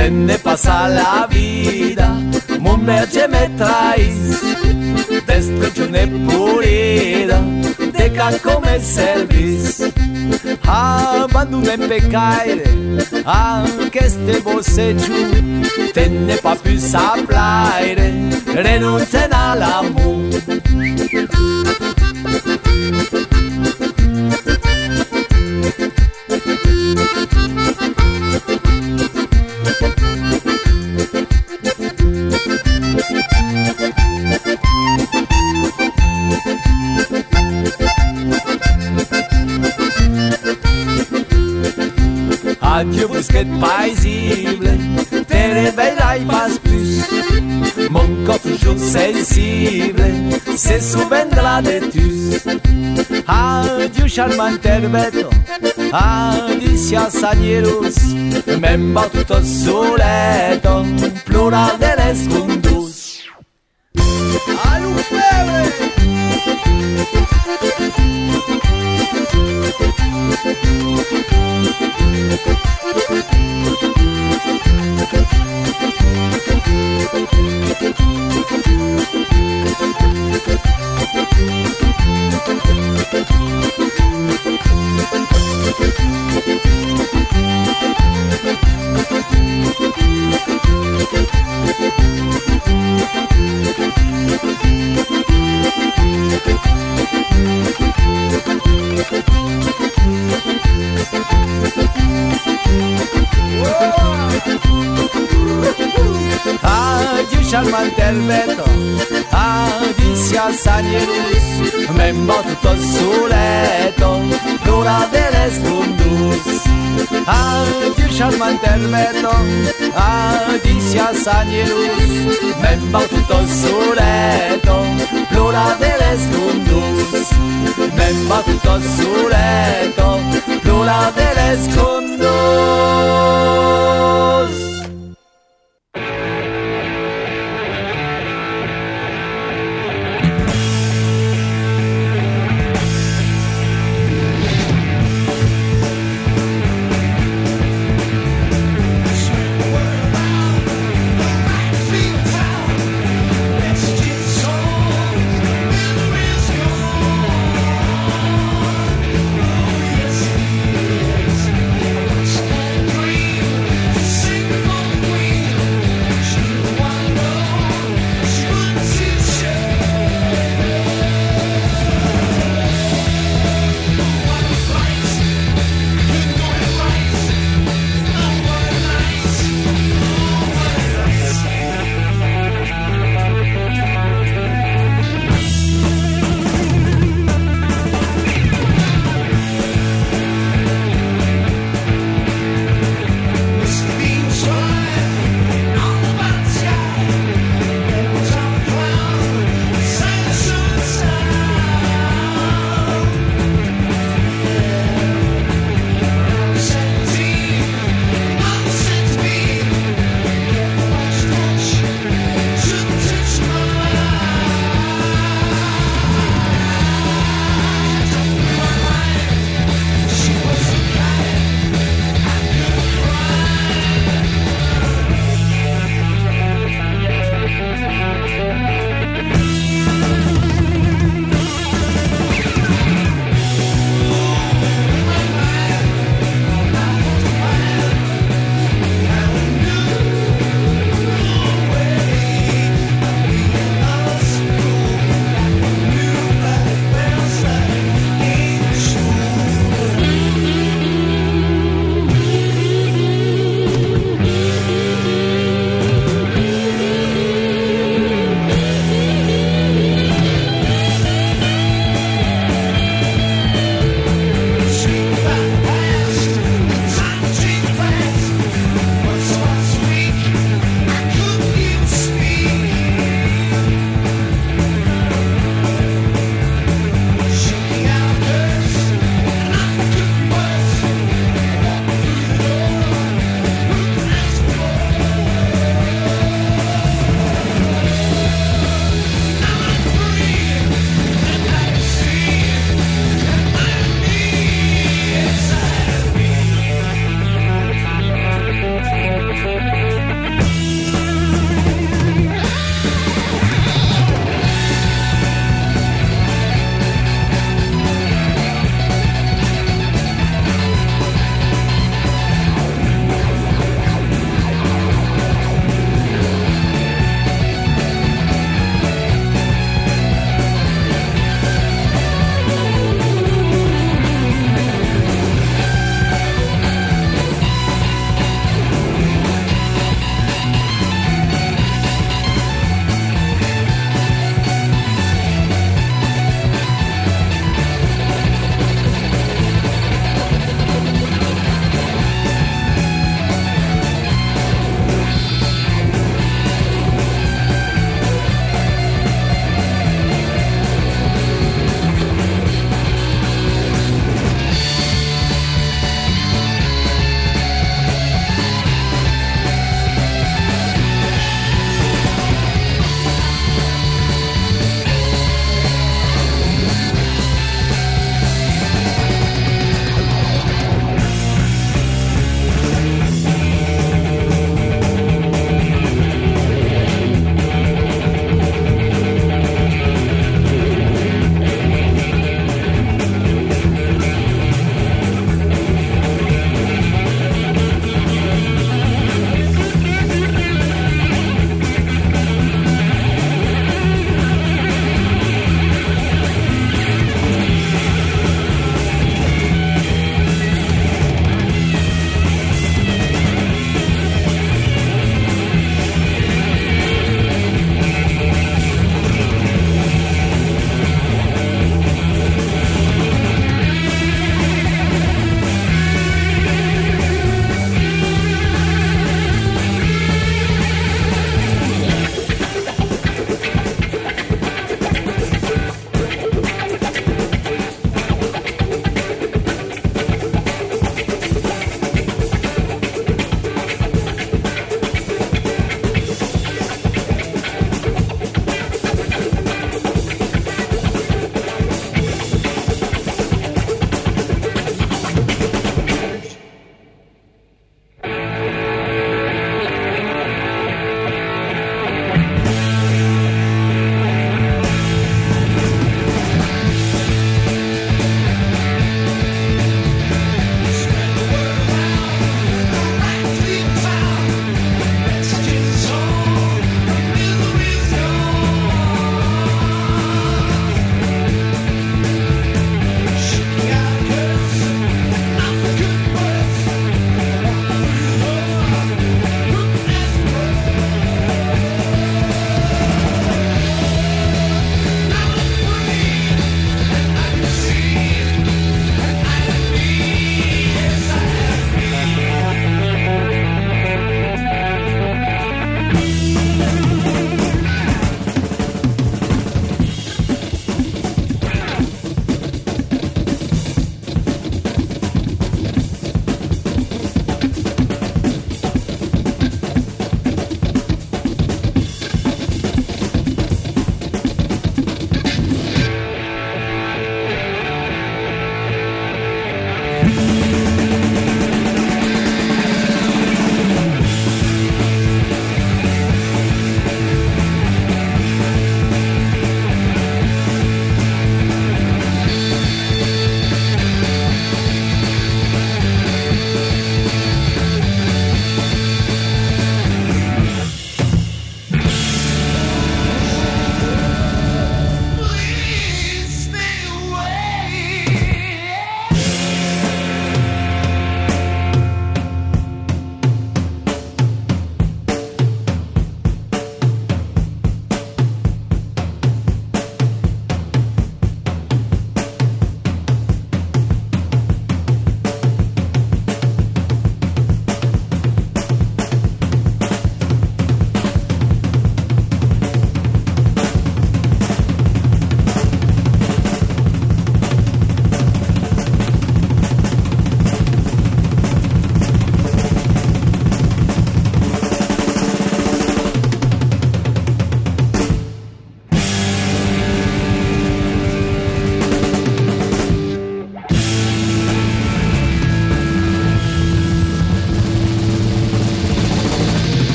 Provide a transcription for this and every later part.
Te ne pasa la vida, mon merge me trais, destrucciune purida, de ca come servis. Abandone pecaire, anche ste bosseggiu, te ne fa più saplaire, renunzen all'amore. Adieu bousquet paisible, te réveilleras pas plus. Mon corps toujours sensible se souviendra de tous. Adieu charmant herbeto, adieu sanieros, memba tutto soleto, plural de l'escundus. ¡Ay, febre! Adieu charmant herbeto, adieu sanieros, membo tutto soleto, l'ora dell'escundus. Adieu charmant herbeto, adieu sanieros, membo tutto soleto, l'ora dell'escundus. Membo tutto soleto, l'ora dell'escundus.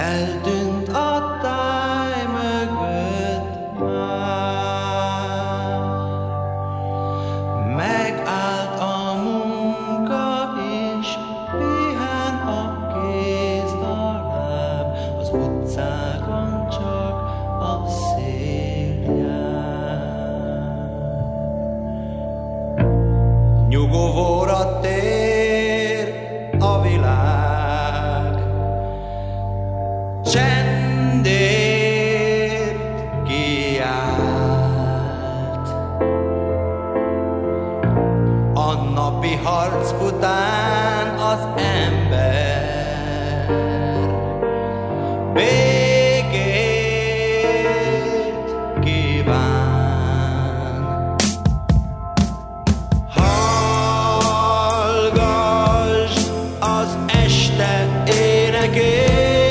eltűnt a táj mögött már. Megállt a munka és pihen a kéz a láb, az utcákon csak a szél jár. Nyugovóra tér a világ, csendét kiált. A napi harc után az ember békét kíván. Hallgass az este énekét,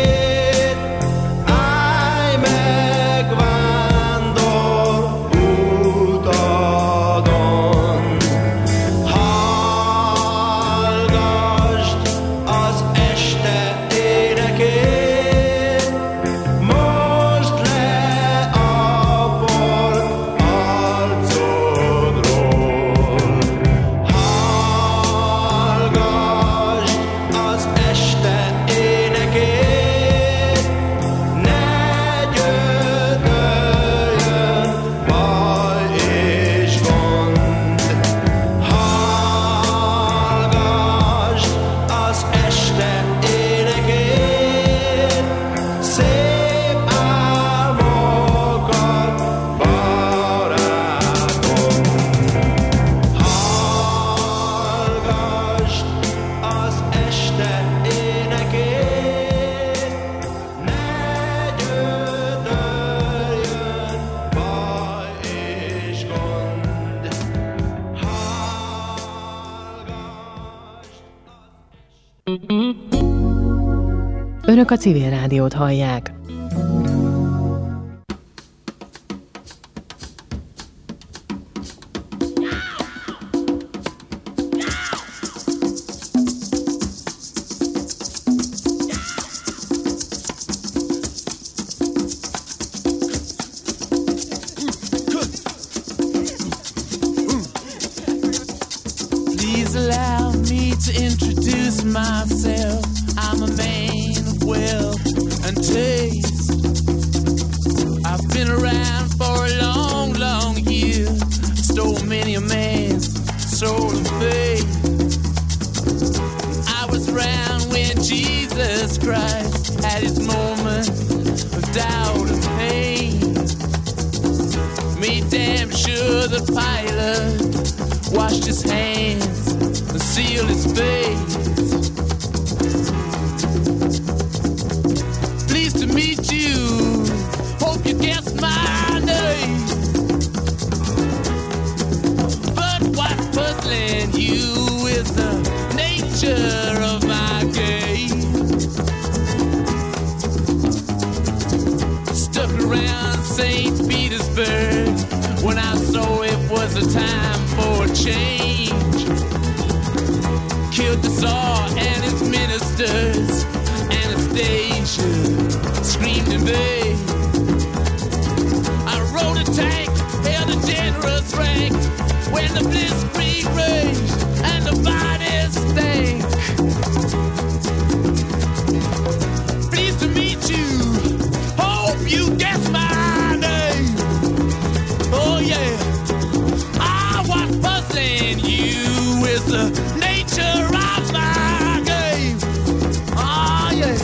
Önök a Civil Rádiót hallják. Please allow me to introduce myself. I'm a man of wealth and taste. I've been around for a long, long year. Stole many a man's soul and faith. I was around when Jesus Christ had his moment of doubt and pain. Made damn sure the pilot washed his hands and sealed his face. Pleased to meet you, hope you guessed my name. But what's puzzling you is the nature of my game. Stuck around St. Petersburg when I saw it was a time for a change. Killed the Tsar and his ministers. Anastasia screamed in vain. I rode a tank, held a generous rank when the blitzkrieg raged and the bodies stank. Pleased to meet you, hope you guess my name. Oh yeah, what's puzzling you is the nature of my game. Oh yeah,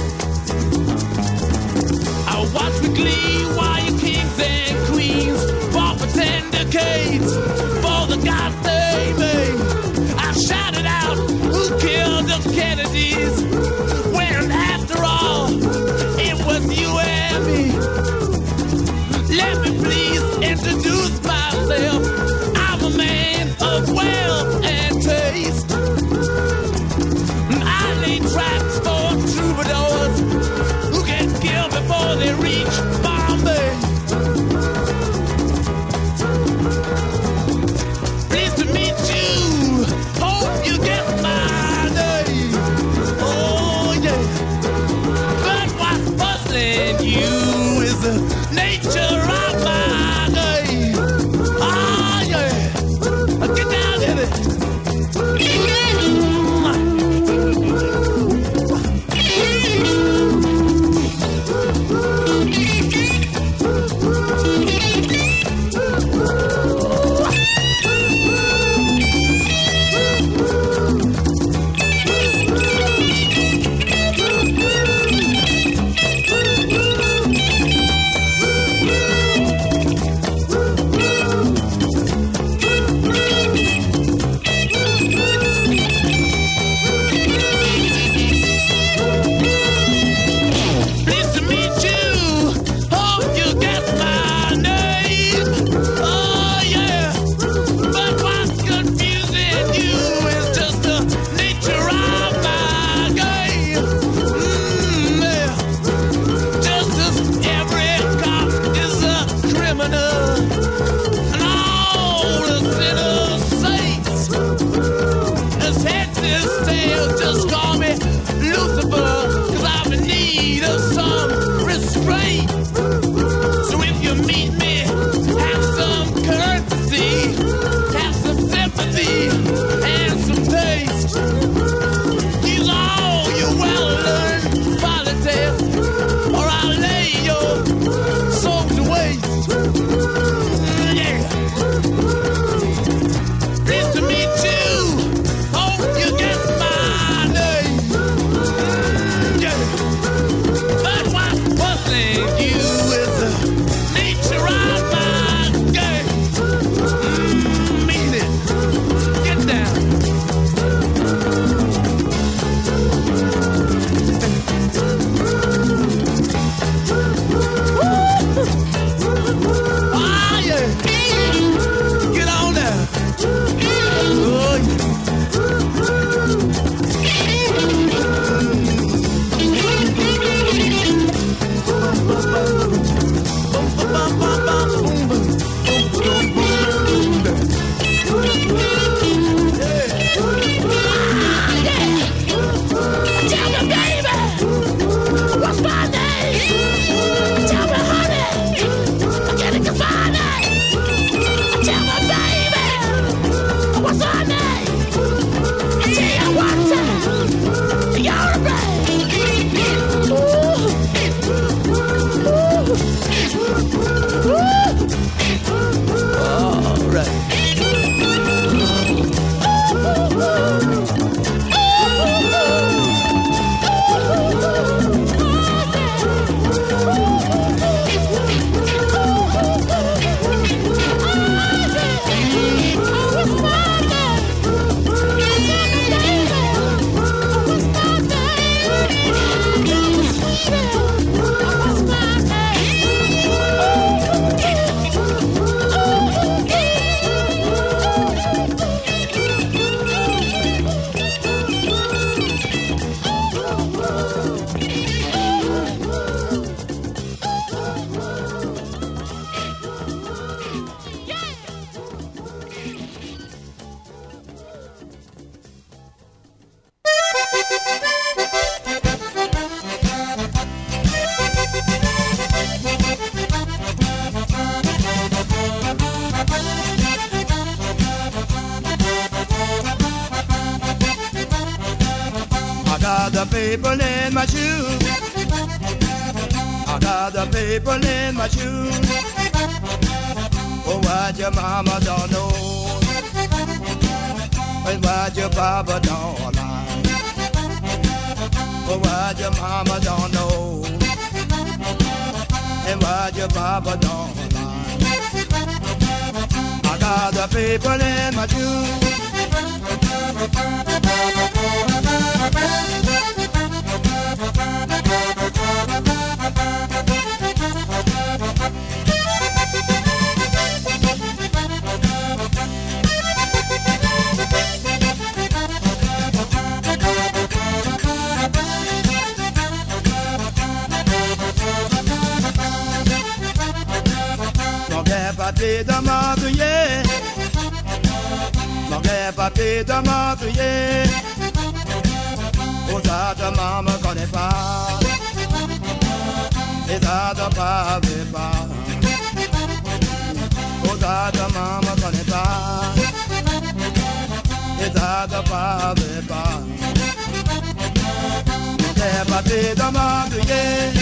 I watch with glee while your kings and queens fought for 10 decades for the gods they made. I shouted out, who killed the Kennedys? When after all, it was you and me. Let me please introduce myself. I'm a man of wealth and taste. I lay traps for troubadours who get killed before they reach Bombay. Pleased to meet you, hope you get my name. Oh yeah, but what's and you is the nature of my game. Ah, yeah. Get down in it. the paper in my shoe. I got the paper in my shoe. Oh, what your mama don't know, and what your papa don't like. Oh, what your mama don't know, and what your papa don't like. I got the paper in my shoe. Papier dans ma cuillère, manquait papier dans ma cuillère. Oh ça ta maman connaît pas, It's out the pavipa. Oh, out the mama canita. It's out the pavipa. Never did the man to get.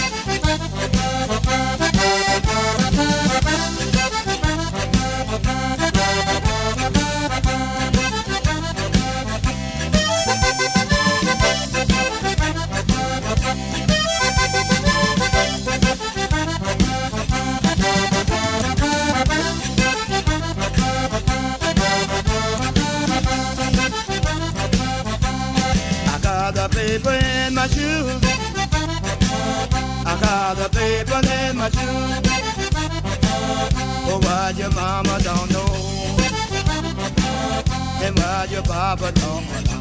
Paper in my shoe. I got the paper in my shoe. Oh, why your mama don't know, and why your papa don't know.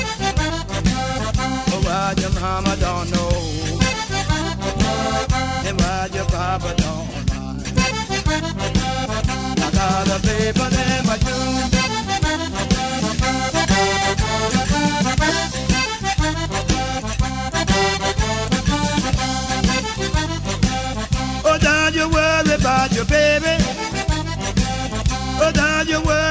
Oh, why your mama don't know, and why your papa don't know. I got the paper in my shoe. Oh, don't you worry about your baby. Oh, don't you worry.